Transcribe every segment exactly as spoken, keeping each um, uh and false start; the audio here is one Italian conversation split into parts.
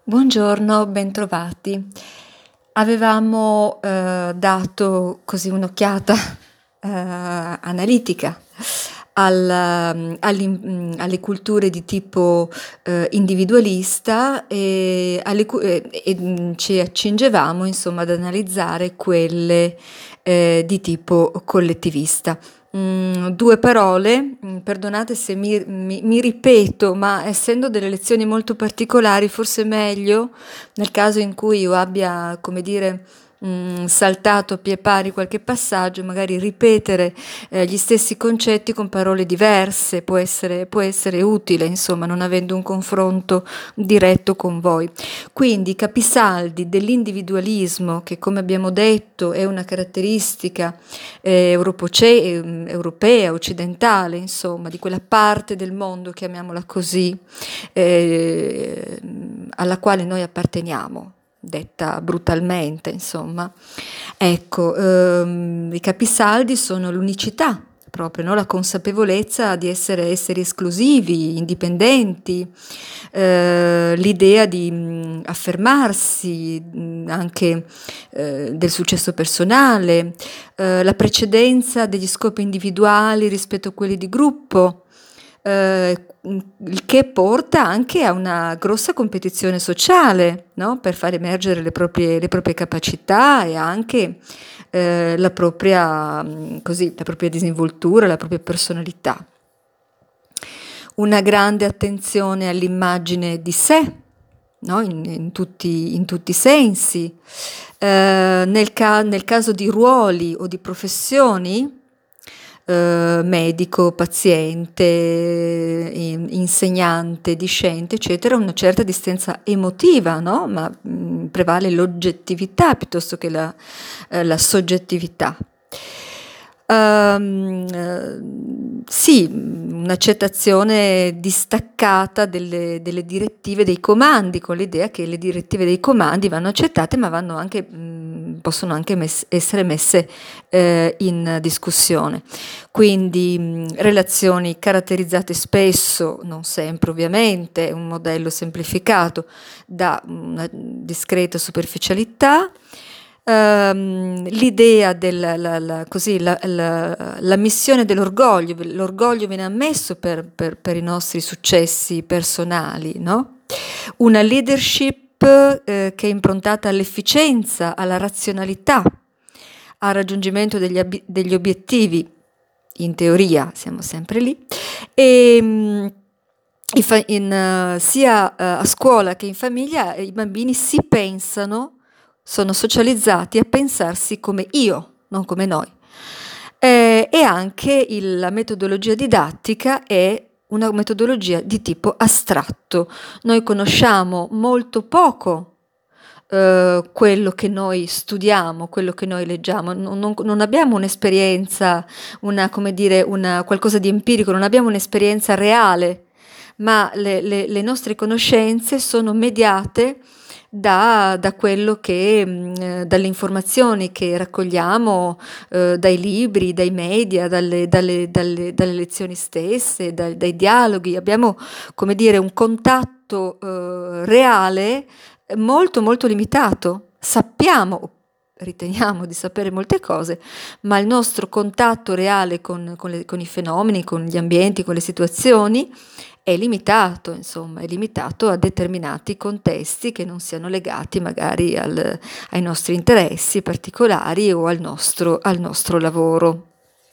Buongiorno, bentrovati. Avevamo eh, dato così un'occhiata eh, analitica al, mm, all'in- mm, alle culture di tipo eh, individualista e, alle cu- e- e, mm, ci accingevamo insomma ad analizzare quelle eh, di tipo collettivista. Mm, due parole, mm, perdonate se mi, mi- mi ripeto, ma essendo delle lezioni molto particolari, forse è meglio nel caso in cui io abbia, come dire, mm, saltato a pie pari qualche passaggio, magari ripetere eh, gli stessi concetti con parole diverse, può essere, può essere utile, insomma, non avendo un confronto diretto con voi. Quindi i capisaldi dell'individualismo, che come abbiamo detto è una caratteristica eh, europoce- ehm, europea, occidentale, insomma, di quella parte del mondo, chiamiamola così, eh, alla quale noi apparteniamo, detta brutalmente, insomma. Ecco, ehm, i capisaldi sono l'unicità, proprio, no? La consapevolezza di essere esseri esclusivi, indipendenti, eh, l'idea di mh, affermarsi mh, anche eh, del successo personale, eh, la precedenza degli scopi individuali rispetto a quelli di gruppo, eh, il che porta anche a una grossa competizione sociale, no? Per far emergere le proprie, le proprie capacità e anche eh, la propria, mh, così, la propria disinvoltura, la propria personalità. Una grande attenzione all'immagine di sé, no? in, in tutti, in tutti i sensi. Eh, nel, ca- nel caso di ruoli o di professioni, eh, medico, paziente, in- insegnante, discente, eccetera, una certa distanza emotiva, no? Ma mh, prevale l'oggettività piuttosto che la, eh, la soggettività. Ehm, eh, sì, un'accettazione distaccata delle, delle direttive, dei comandi, con l'idea che le direttive dei comandi vanno accettate, ma vanno anche, mh, possono anche mess- essere messe eh, in discussione. Quindi mh, relazioni caratterizzate spesso, non sempre ovviamente, un modello semplificato, da una discreta superficialità. Ehm, l'idea della la, la, così, la, la, la missione dell'orgoglio, l'orgoglio viene ammesso per, per, per i nostri successi personali, no? Una leadership eh, che è improntata all'efficienza, alla razionalità, al raggiungimento degli, ab- degli obiettivi, in teoria siamo sempre lì, e mh, in fa- in, eh, sia eh, a scuola che in famiglia eh, i bambini si pensano, sono socializzati a pensarsi come io, non come noi. Eh, e anche il- la metodologia didattica è una metodologia di tipo astratto. Noi conosciamo molto poco eh, quello che noi studiamo, quello che noi leggiamo, non, non- non abbiamo un'esperienza, una, come dire, una, qualcosa di empirico, non abbiamo un'esperienza reale, ma le, le- le nostre conoscenze sono mediate da, da quello che, mh, eh, dalle informazioni che raccogliamo eh, dai libri, dai media, dalle, dalle- dalle- dalle lezioni stesse, dai, dai dialoghi. Abbiamo, come dire, un contatto eh, reale molto molto limitato. Sappiamo, riteniamo di sapere molte cose, ma il nostro contatto reale con, con le- con i fenomeni, con gli ambienti, con le situazioni è limitato, insomma, è limitato a determinati contesti che non siano legati magari al- ai nostri interessi particolari o al nostro, al nostro lavoro.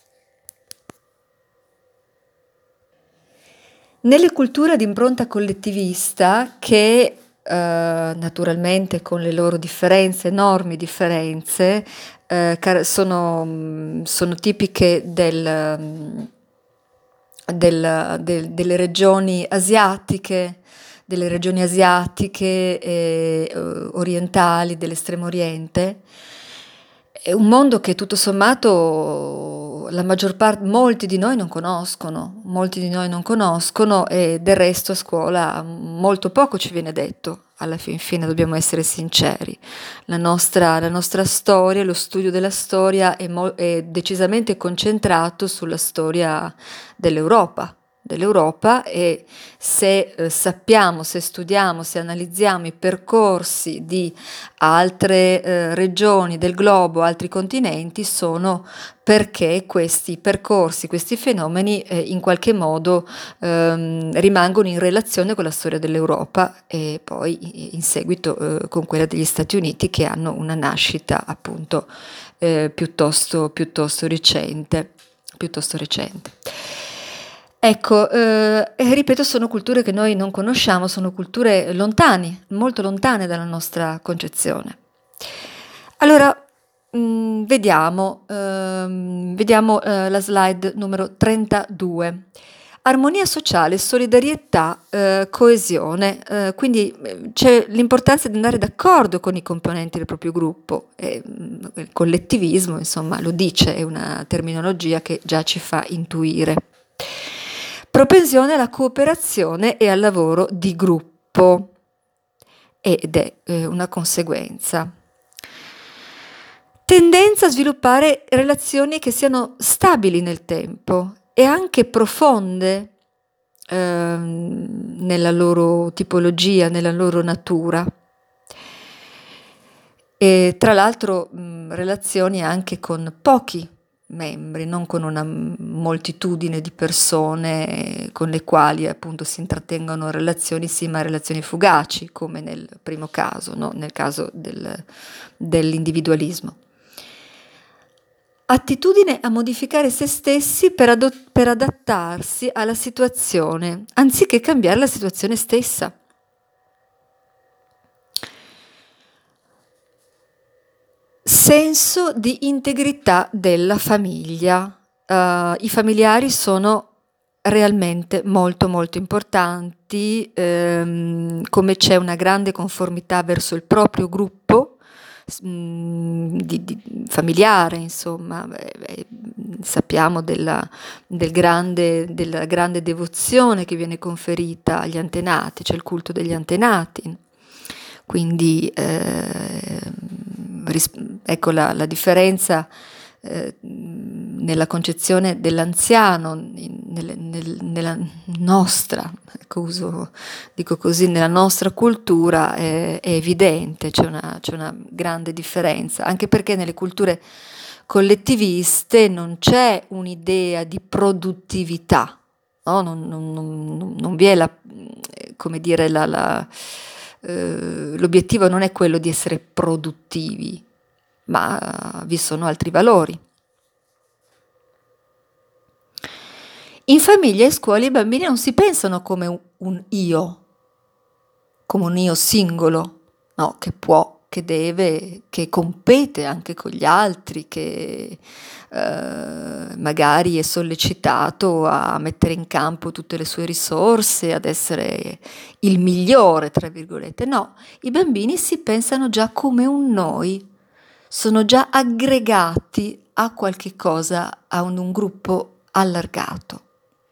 Nelle culture di impronta collettivista, che eh, naturalmente con le loro differenze, enormi differenze, eh, car- sono, mm, sono tipiche del, mm, del- del- delle regioni asiatiche, delle regioni asiatiche e eh, orientali, dell'estremo oriente, è un mondo che tutto sommato la maggior parte, molti di noi non conoscono, molti di noi non conoscono e del resto a scuola molto poco ci viene detto. Alla fin fine dobbiamo essere sinceri. La nostra, la nostra storia, lo studio della storia è, mo- è decisamente concentrato sulla storia dell'Europa, dell'Europa, e se eh, sappiamo, se studiamo, se analizziamo i percorsi di altre eh, regioni del globo, altri continenti, sono perché questi percorsi, questi fenomeni eh, in qualche modo ehm, rimangono in relazione con la storia dell'Europa e poi in seguito eh, con quella degli Stati Uniti, che hanno una nascita appunto eh, piuttosto, piuttosto recente, piuttosto recente. Ecco, eh, e ripeto, sono culture che noi non conosciamo, sono culture lontane, molto lontane dalla nostra concezione. Allora, mh, vediamo, ehm, vediamo eh, la slide numero trentadue. Armonia sociale, solidarietà, eh, coesione, eh, quindi eh, c'è l'importanza di andare d'accordo con i componenti del proprio gruppo. E, mh, il collettivismo, insomma, lo dice, è una terminologia che già ci fa intuire. Propensione alla cooperazione e al lavoro di gruppo, ed è eh, una conseguenza. Tendenza a sviluppare relazioni che siano stabili nel tempo e anche profonde ehm, nella loro tipologia, nella loro natura. E tra l'altro mh, relazioni anche con pochi membri, non con una moltitudine di persone con le quali appunto si intrattengono relazioni, sì, ma relazioni fugaci, come nel primo caso, no? Nel caso del, dell'individualismo. Attitudine a modificare se stessi per, adot- per adattarsi alla situazione, anziché cambiare la situazione stessa. Senso di integrità della famiglia. Uh, I familiari sono realmente molto molto importanti, ehm, come c'è una grande conformità verso il proprio gruppo mh, di, di, familiare, insomma, beh, beh, sappiamo della, del grande, della grande devozione che viene conferita agli antenati, c'è il culto degli antenati. Quindi eh, ris- ecco la, la differenza eh, nella concezione dell'anziano, in, nel, nel, nella nostra, ecco, uso, dico così, nella nostra cultura è, è evidente, c'è una, c'è una grande differenza, anche perché nelle culture collettiviste non c'è un'idea di produttività, no? non, non, non, non vi è la, come dire, la, la Uh, l'obiettivo non è quello di essere produttivi, ma vi sono altri valori. In famiglia e scuola i bambini non si pensano come un, un io, come un io singolo, no, che può, che deve, che compete anche con gli altri, che eh, magari è sollecitato a mettere in campo tutte le sue risorse, ad essere il migliore, tra virgolette. No, i bambini si pensano già come un noi, sono già aggregati a qualche cosa, a un, un gruppo allargato.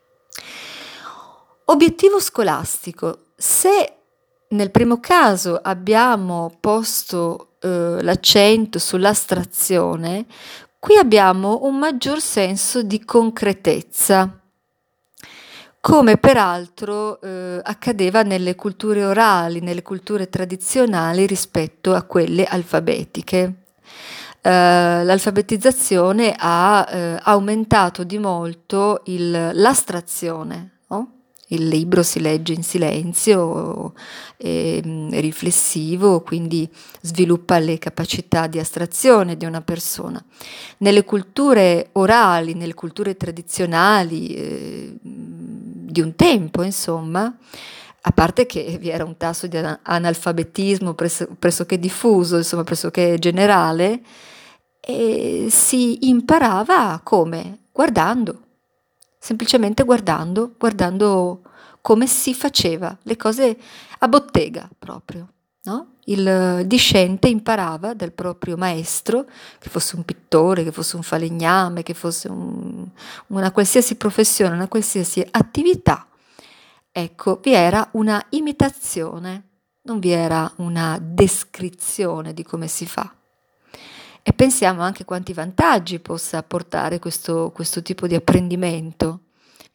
Obiettivo scolastico. Se nel primo caso abbiamo posto eh, l'accento sull'astrazione, qui abbiamo un maggior senso di concretezza, come peraltro eh, accadeva nelle culture orali, nelle culture tradizionali rispetto a quelle alfabetiche. Uh, l'alfabetizzazione ha uh, aumentato di molto il, l'astrazione, no? Il libro si legge in silenzio, è, è riflessivo, quindi sviluppa le capacità di astrazione di una persona. Nelle culture orali, nelle culture tradizionali eh, di un tempo, insomma, a parte che vi era un tasso di analfabetismo pres- pressoché diffuso, insomma pressoché generale, e si imparava come? Guardando, semplicemente guardando, guardando come si faceva, le cose a bottega proprio, no? Il discente imparava dal proprio maestro, che fosse un pittore, che fosse un falegname, che fosse un, una qualsiasi professione, una qualsiasi attività. Ecco, vi era una imitazione, non vi era una descrizione di come si fa. E pensiamo anche quanti vantaggi possa portare questo, questo tipo di apprendimento.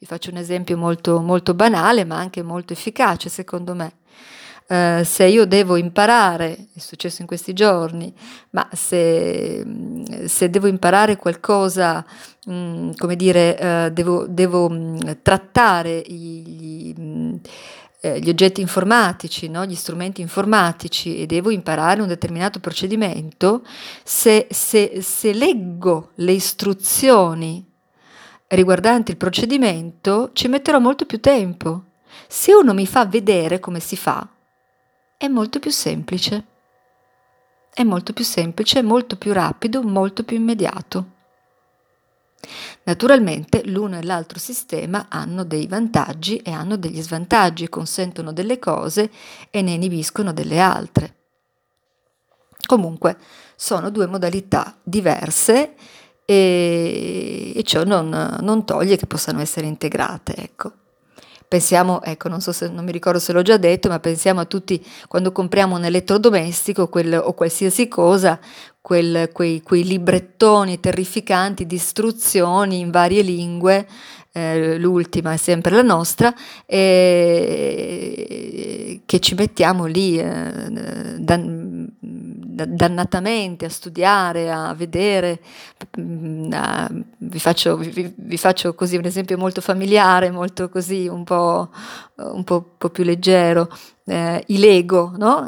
Vi faccio un esempio molto, molto banale, ma anche molto efficace, secondo me. Uh, se io devo imparare, è successo in questi giorni, ma se, se devo imparare qualcosa, mh, come dire, uh, devo, devo mh, trattare gli, mh, eh, gli oggetti informatici, no? Gli strumenti informatici, e devo imparare un determinato procedimento, se, se, se leggo le istruzioni riguardanti il procedimento, ci metterò molto più tempo. Se uno mi fa vedere come si fa, è molto più semplice, è molto più semplice, molto più rapido, molto più immediato. Naturalmente l'uno e l'altro sistema hanno dei vantaggi e hanno degli svantaggi, consentono delle cose e ne inibiscono delle altre. Comunque sono due modalità diverse e, e ciò non, non toglie che possano essere integrate, ecco. Pensiamo, ecco, non so se, non mi ricordo se l'ho già detto, ma pensiamo a tutti quando compriamo un elettrodomestico quel, o qualsiasi cosa, quel, quei, quei librettoni terrificanti di istruzioni in varie lingue, eh, l'ultima è sempre la nostra, eh, che ci mettiamo lì eh, dan, dannatamente a studiare, a vedere. A, vi, faccio, vi, vi faccio così un esempio molto familiare, molto così un po', un po', un po' più leggero, eh, i Lego, no?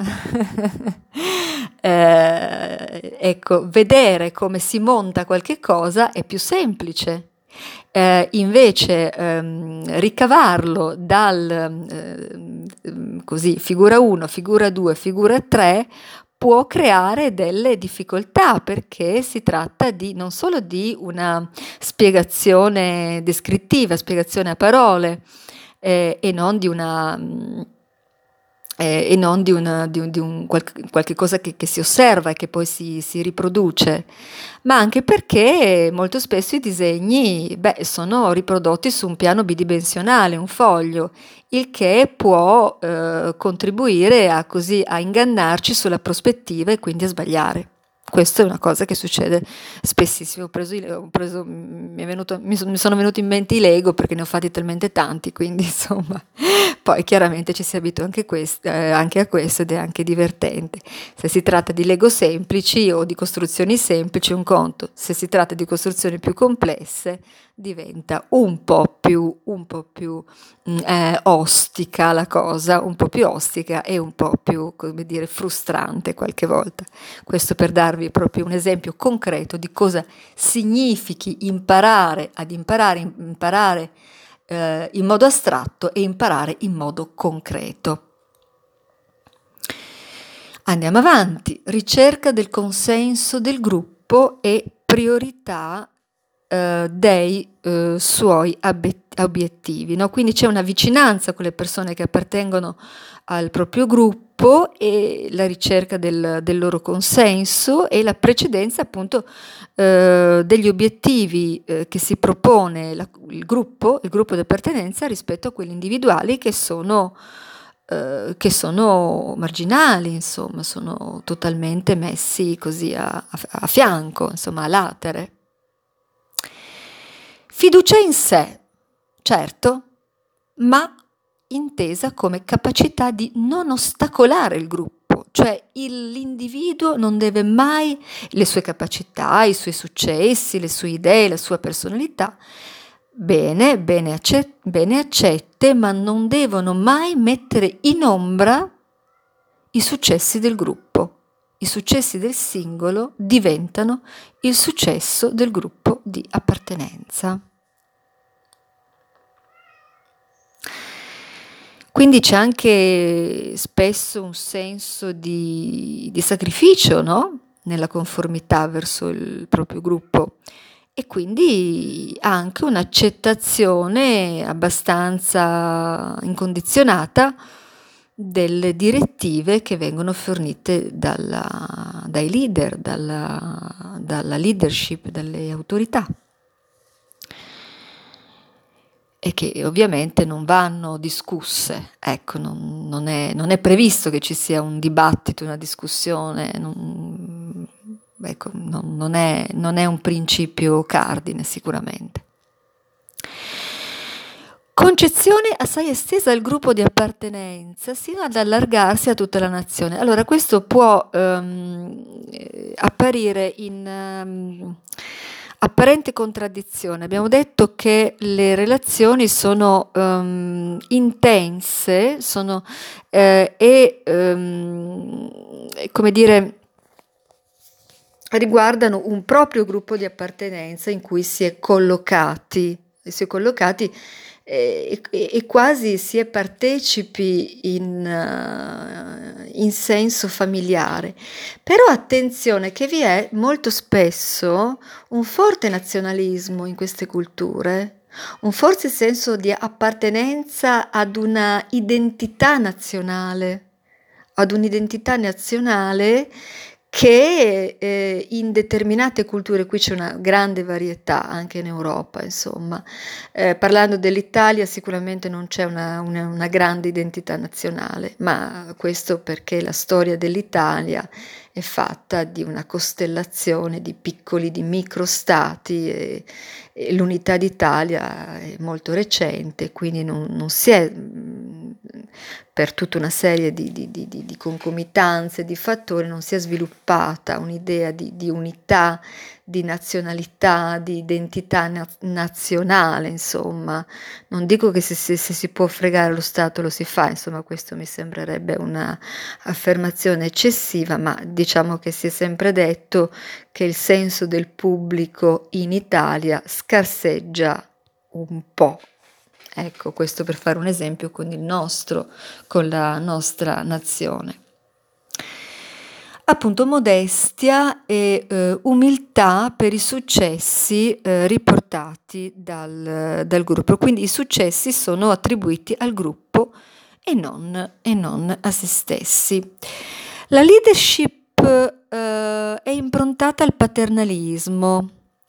eh, ecco, vedere come si monta qualche cosa è più semplice. Eh, invece ehm, ricavarlo dal eh, così, figura uno, figura due, figura tre può creare delle difficoltà, perché si tratta di non solo di una spiegazione descrittiva, spiegazione a parole, eh, e non di una eh, e non di, una, di un, di un qualche, qualche cosa che, che si osserva e che poi si, si riproduce, ma anche perché molto spesso i disegni, beh, sono riprodotti su un piano bidimensionale, un foglio, il che può eh, contribuire a, così, a ingannarci sulla prospettiva e quindi a sbagliare. Questa è una cosa che succede spessissimo. Ho preso, ho preso, mi, è venuto, mi, mi sono venuti in mente i Lego perché ne ho fatti talmente tanti, quindi insomma, poi chiaramente ci si abitua anche, quest, eh, anche a questo ed è anche divertente. Se si tratta di Lego semplici o di costruzioni semplici, un conto. Se si tratta di costruzioni più complesse, diventa un po' più, un po' più eh, ostica la cosa, un po' più ostica e un po' più, come dire, frustrante qualche volta. Questo per darvi proprio un esempio concreto di cosa significhi imparare ad imparare, imparare eh, in modo astratto e imparare in modo concreto. Andiamo avanti. Ricerca del consenso del gruppo e priorità eh, dei eh, suoi obiettivi, no? Quindi c'è una vicinanza con le persone che appartengono al proprio gruppo e la ricerca del, del loro consenso e la precedenza appunto eh, degli obiettivi eh, che si propone la, il gruppo, il gruppo di appartenenza rispetto a quelli individuali che sono Uh, che sono marginali, insomma, sono totalmente messi così a, a, a fianco, insomma, a latere. Fiducia in sé, certo, ma intesa come capacità di non ostacolare il gruppo, cioè il, l'individuo non deve mai, le sue capacità, i suoi successi, le sue idee, la sua personalità, Bene, bene, accet- bene accette, ma non devono mai mettere in ombra i successi del gruppo. I successi del singolo diventano il successo del gruppo di appartenenza. Quindi c'è anche spesso un senso di, di sacrificio, no? Nella conformità verso il proprio gruppo. E quindi anche un'accettazione abbastanza incondizionata delle direttive che vengono fornite dalla, dai leader, dalla, dalla leadership, dalle autorità. E che ovviamente non vanno discusse, ecco, non, non, è, non è previsto che ci sia un dibattito, una discussione, non, ecco, non, non, è, non è un principio cardine sicuramente. Concezione assai estesa al gruppo di appartenenza, sino ad allargarsi a tutta la nazione. Allora, questo può ehm, eh, apparire in ehm, apparente contraddizione. Abbiamo detto che le relazioni sono ehm, intense, sono eh, e ehm, come dire, riguardano un proprio gruppo di appartenenza in cui si è collocati, si è collocati e, e- e quasi si è partecipi in, eh, in senso familiare. Però attenzione che vi è molto spesso un forte nazionalismo in queste culture, un forte senso di appartenenza ad una identità nazionale, ad un'identità nazionale che eh, in determinate culture, qui c'è una grande varietà anche in Europa, insomma, eh, parlando dell'Italia sicuramente non c'è una, una- una grande identità nazionale, ma questo perché la storia dell'Italia è fatta di una costellazione di piccoli, di microstati e, e l'unità d'Italia è molto recente, quindi non, non si è mh, per tutta una serie di, di, di, di- di concomitanze, di fattori, non si è sviluppata un'idea di, di unità, di nazionalità, di identità na- nazionale, insomma. Non dico che se, se- se si può fregare lo Stato lo si fa, insomma, questo mi sembrerebbe una affermazione eccessiva, ma diciamo che si è sempre detto che il senso del pubblico in Italia scarseggia un po'. Ecco, questo per fare un esempio con il nostro, con la nostra nazione. Appunto, modestia e eh, umiltà per i successi eh, riportati dal, dal gruppo. Quindi i successi sono attribuiti al gruppo e non, e non a se stessi. La leadership eh, è improntata al paternalismo.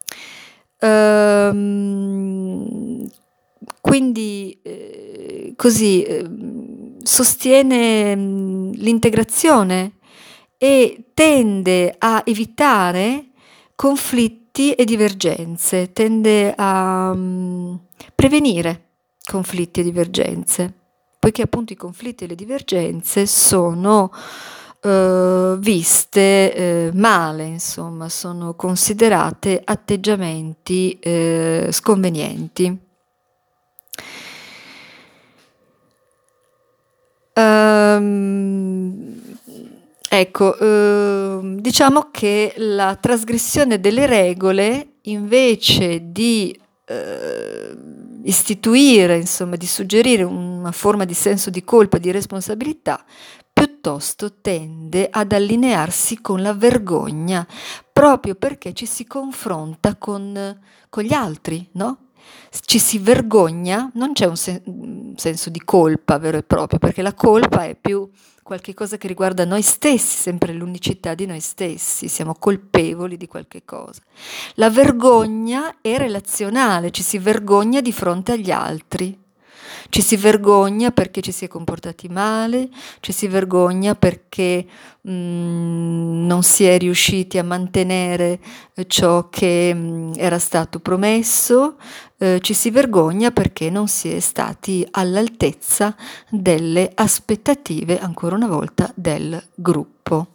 Ehm, quindi eh, così eh, sostiene mh, l'integrazione e tende a evitare conflitti e divergenze, tende a mh, prevenire conflitti e divergenze, poiché appunto i conflitti e le divergenze sono eh, viste eh, male, insomma, sono considerate atteggiamenti eh, sconvenienti. Ehm, ecco, ehm, diciamo che la trasgressione delle regole, invece di eh, istituire, insomma, di suggerire una forma di senso di colpa, di responsabilità, piuttosto tende ad allinearsi con la vergogna, proprio perché ci si confronta con, con gli altri, no? Ci si vergogna, non c'è un, sen- un senso di colpa vero e proprio, perché la colpa è più qualche cosa che riguarda noi stessi, sempre l'unicità di noi stessi, siamo colpevoli di qualche cosa. La vergogna è relazionale, ci si vergogna di fronte agli altri. Ci si vergogna perché ci si è comportati male, ci si vergogna perché mm, non si è riusciti a mantenere eh, ciò che mm, era stato promesso, eh, ci si vergogna perché non si è stati all'altezza delle aspettative, ancora una volta, del gruppo.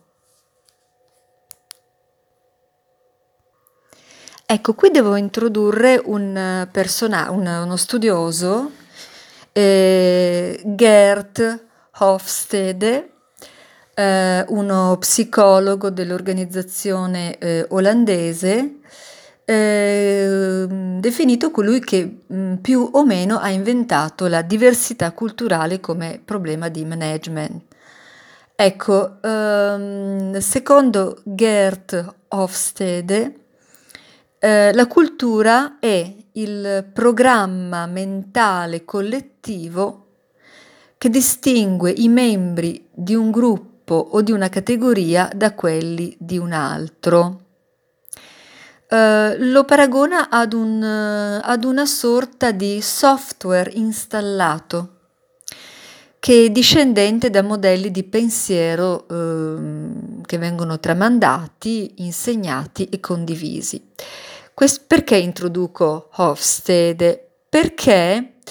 Ecco, qui devo introdurre un eh, persona- un- uno studioso, eh, Gert Hofstede, eh, uno psicologo dell'organizzazione eh, olandese, eh, definito colui che mh, più o meno ha inventato la diversità culturale come problema di management. Ecco, ehm, secondo Gert Hofstede, eh, la cultura è il programma mentale collettivo che distingue i membri di un gruppo o di una categoria da quelli di un altro. Eh, lo paragona ad un, eh, ad una sorta di software installato che è discendente da modelli di pensiero ehm, che vengono tramandati, insegnati e condivisi. Quest- perché introduco Hofstede? Perché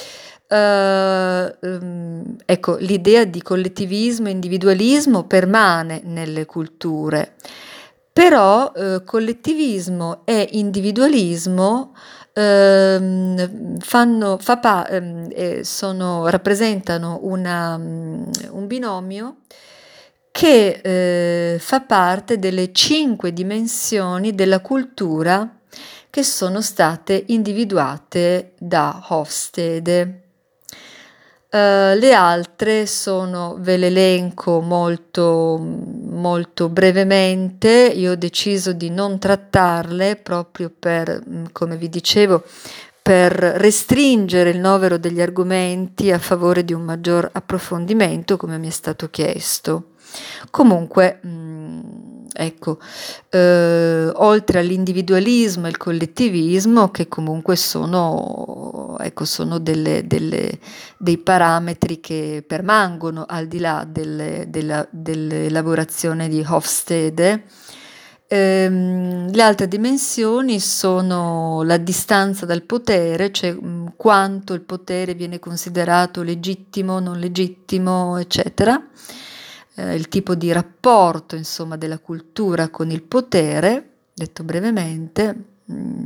eh, ehm, ecco, l'idea di collettivismo e individualismo permane nelle culture, però eh, collettivismo e individualismo ehm, fanno, fa pa- ehm, eh, sono- rappresentano una, mm, un binomio che eh, fa parte delle cinque dimensioni della cultura che sono state individuate da Hofstede. Eh, le altre sono, ve le elenco molto, molto brevemente, io ho deciso di non trattarle proprio per, mm, come vi dicevo, per restringere il novero degli argomenti a favore di un maggior approfondimento, come mi è stato chiesto. Comunque, mh, ecco, eh, oltre all'individualismo e il collettivismo, che comunque sono, ecco, sono delle, delle, dei parametri che permangono al di là delle, della, dell'elaborazione di Hofstede. Ehm, le altre dimensioni sono la distanza dal potere, cioè mh, quanto il potere viene considerato legittimo, non legittimo, eccetera. Eh, il tipo di rapporto, insomma, della cultura con il potere, detto brevemente. mh,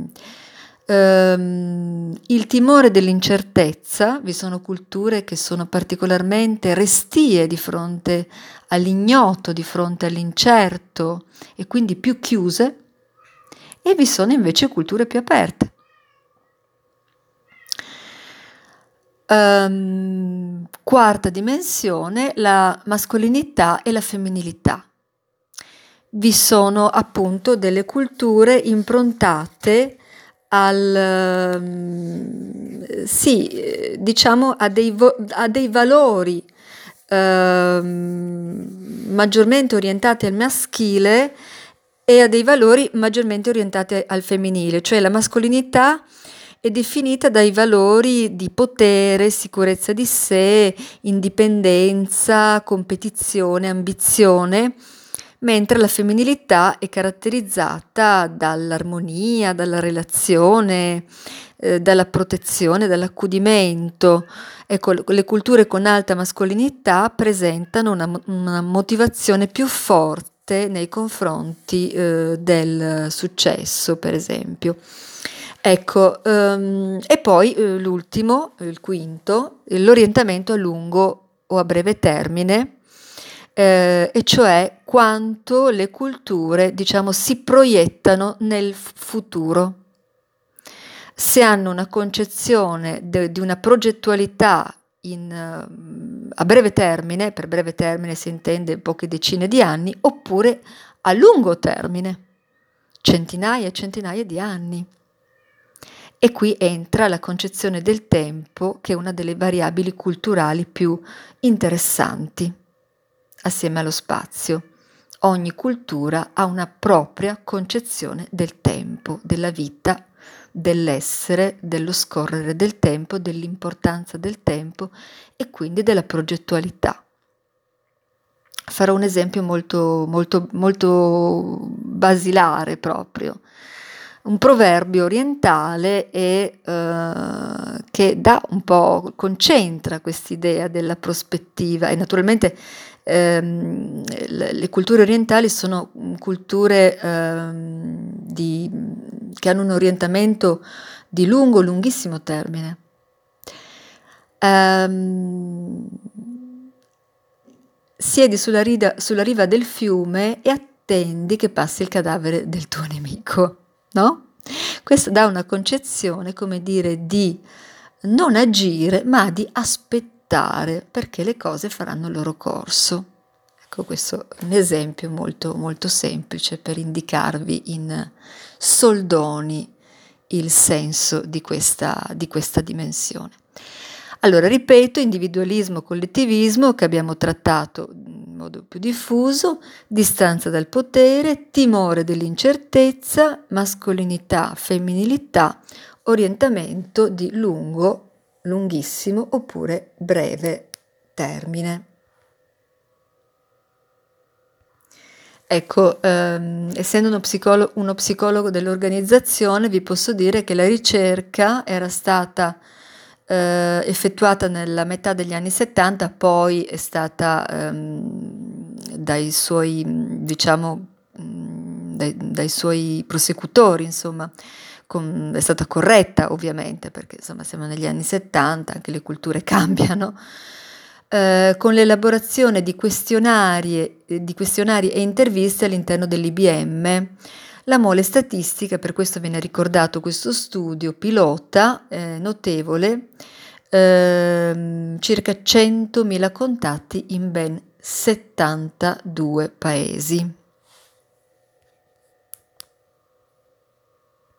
Ehm, il timore dell'incertezza, vi sono culture che sono particolarmente restie di fronte all'ignoto, di fronte all'incerto e quindi più chiuse, e vi sono invece culture più aperte. Ehm, quarta dimensione, la mascolinità e la femminilità. Vi sono appunto delle culture improntate al, ehm, sì, eh, diciamo a dei, vo- a dei valori ehm, maggiormente orientati al maschile e a dei valori maggiormente orientati al femminile, cioè la mascolinità è definita dai valori di potere, sicurezza di sé, indipendenza, competizione, ambizione, mentre la femminilità è caratterizzata dall'armonia, dalla relazione, eh, dalla protezione, dall'accudimento. Ecco, le culture con alta mascolinità presentano una, una motivazione più forte nei confronti eh, del successo, per esempio. Ecco, ehm, e poi eh, l'ultimo, il quinto, l'orientamento a lungo o a breve termine, eh, e cioè quanto le culture, diciamo, si proiettano nel f- futuro. Se hanno una concezione de- di una progettualità in, eh, a breve termine, per breve termine si intende poche decine di anni, oppure a lungo termine, centinaia e centinaia di anni. E qui entra la concezione del tempo, che è una delle variabili culturali più interessanti, assieme allo spazio. Ogni cultura ha una propria concezione del tempo, della vita, dell'essere, dello scorrere del tempo, dell'importanza del tempo e quindi della progettualità. Farò un esempio molto, molto, molto basilare proprio. Un proverbio orientale e, eh, che dà un po', concentra quest'idea della prospettiva e naturalmente ehm, le, le culture orientali sono culture ehm, di, che hanno un orientamento di lungo, lunghissimo termine. Ehm, Siedi sulla, rida- sulla riva del fiume e attendi che passi il cadavere del tuo nemico, no? Questo dà una concezione, come dire, di non agire, ma di aspettare perché le cose faranno il loro corso. Ecco, questo è un esempio molto, molto semplice per indicarvi in soldoni il senso di questa, di questa dimensione. Allora, ripeto, individualismo, collettivismo che abbiamo trattato in modo più diffuso, distanza dal potere, timore dell'incertezza, mascolinità, femminilità, orientamento di lungo, lunghissimo oppure breve termine. Ecco, ehm, essendo uno psicolo- uno psicologo dell'organizzazione, vi posso dire che la ricerca era stata eh, effettuata nella metà degli anni settanta, poi è stata ehm, dai suoi, diciamo, mh, dai, dai suoi prosecutori, insomma, con- è stata corretta ovviamente, perché insomma siamo negli anni settanta, anche le culture cambiano, eh, con l'elaborazione di questionari, eh, di questionari e interviste all'interno dell'I B M. La mole statistica, per questo viene ricordato questo studio pilota eh, notevole, ehm, circa centomila contatti in ben settantadue paesi.